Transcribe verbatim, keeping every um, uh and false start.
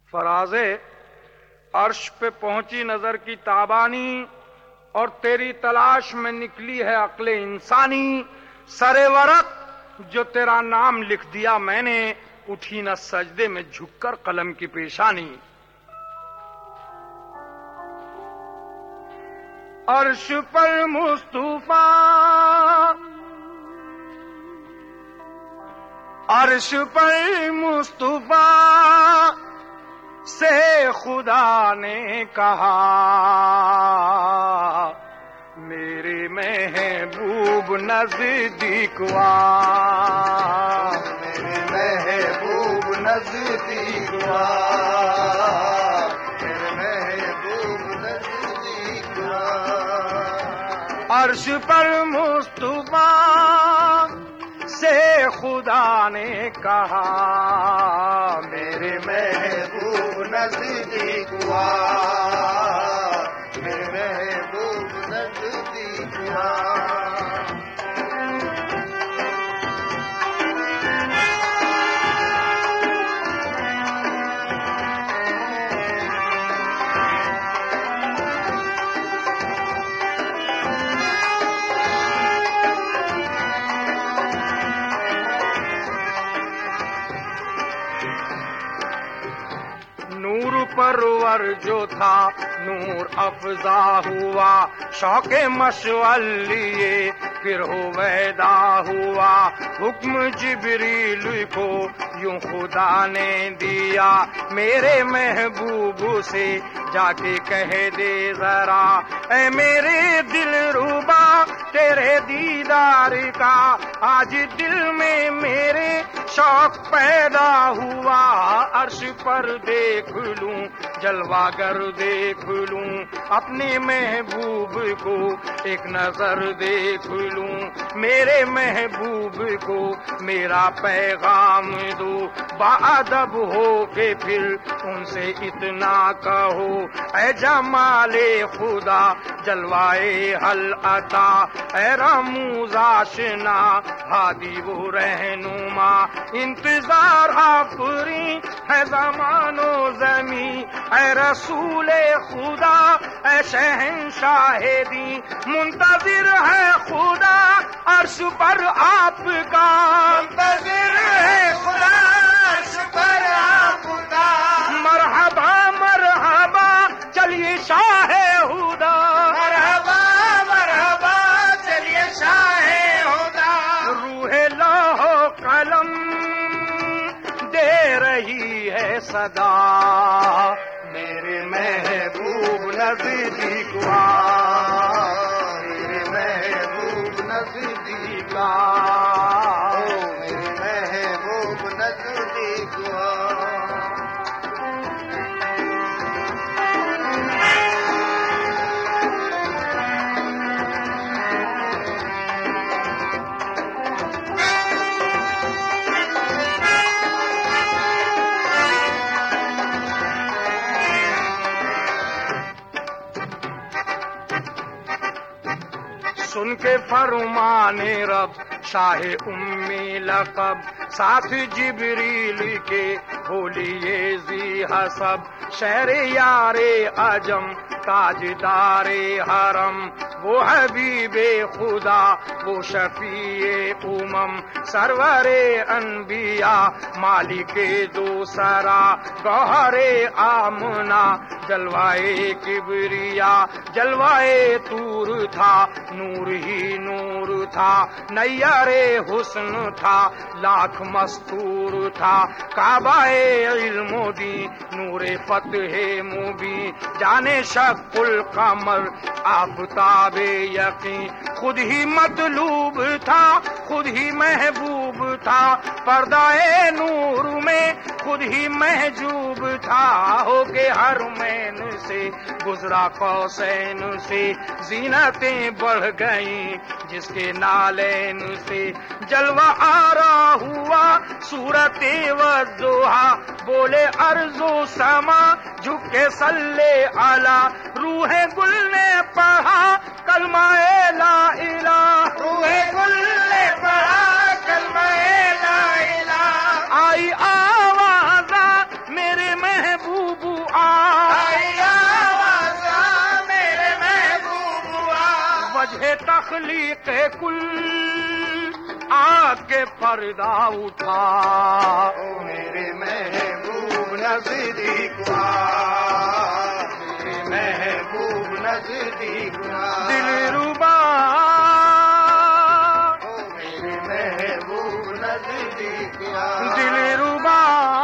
فراز عرش پہ پہنچی نظر کی تابانی اور تیری تلاش میں نکلی ہے عقل انسانی. سرے ورق جو تیرا نام لکھ دیا میں نے, اٹھی نہ سجدے میں جھک کر قلم کی پیشانی. عرش پر مصطفیٰ عرش پر مصطفیٰ سے خدا نے کہا, میرے محبوب نزدیک وا, میرے محبوب نزدیک وا, میرے محبوب نزدیک وا. عرش پر مصطفیٰ سے خدا نے کہا, میرے محبوب نزدیک وا, میرے محبوب نزدیک وا. پرور جو تھا نور افزا ہوا, شوق مشعل لیے پھر ہو ویدا ہوا. حکم جبریل کو یوں خدا نے دیا, میرے محبوب سے جا کے کہہ دے ذرا, اے میرے دل ربا تیرے دیدار کا آج دل میں میرے شوق پیدا ہوا. عرش پر دیکھ لوں جلوہ گر دیکھ لوں, اپنے محبوب کو ایک نظر دیکھ لوں, میرے محبوب کو میرا پیغام دو, باادب ہو کے پھر ان سے اتنا کہو, اے جمال خدا جلوائے حل عطا, اے رموز آشنا ہادی وہ رہنما. انتظار آفری ہے زمان و زمین, اے رسول خدا اے شہنشاہ دی, منتظر ہے خدا عرش پر آپ کا, منتظر ہے خدا عرش پر آپ کا. مرحبا مرحبا چلیے شاہ خدا, مرحبا مرحبا چلیے شاہ خدا. روح لوح قلم دے رہی ہے صدا, میرے محبوب نزدیک وا, میرے محبوب نزدیک وا, میرے محبوب نزدیک وا. سن کے فرمان رب شاہ امی لقب, ساتھ جبریل کے بولیے ذی حسب, شہر یار عجم تاجدار حرم, وہ حبیب خدا وہ شفیع امم, سرور انبیاء مالک دو سرا, گوہر آمنا جلوائے کبریا, جلوائے طور تھا نور ہی نور تھا, نیر حسن تھا لاکھ مستور تھا, کعبہ علم دی نور فتح مبین, جانے شق القمر آفتاب یقین, خود ہی مطلوب تھا خود ہی محبوب تھا, پردہ نور میں خود ہی محجوب تھا, ہو کے حرمین سے گزرا قوسین سے, زینتیں بڑھ گئیں جس کے نالین سے, جلوہ آرا ہوا صورت وضحا, بولے ارض و سما جھک کے صلی علی, روح گل نے پڑھا کلمہ لا الہ, روح گل نے پڑھا کلمہ لا الہ. آئی آواز میرے محبوب واجہ تخلیق کل آ کے پردہ اٹھا او میرے محبوب نزدیک آ میرے محبوب نزدیک آ دل ربا او میرے محبوب نزدیک آ دل ربا